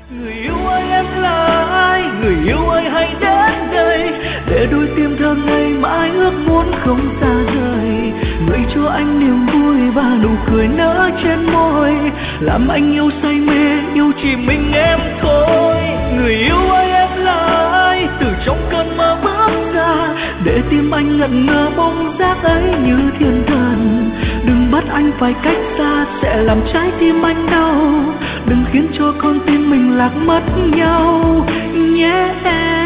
Người yêu ơi em là ai, người yêu ơi hãy đến đây, để đôi tim thơ ngây mãi ước muốn không xa rời. Người cho anh niềm vui và nụ cười nở trên môi, làm anh yêu say mê, yêu chỉ mình em thôi. Người yêu ơi em là ai, từ trong cơn mơ bước ra, để tim anh ngẩn ngơ bóng dáng ấy như thiên thần. Đừng bắt anh phải cách xa, sẽ làm trái tim anh đau. Đừng khiến cho con tim mình lạc mất nhau nhé em.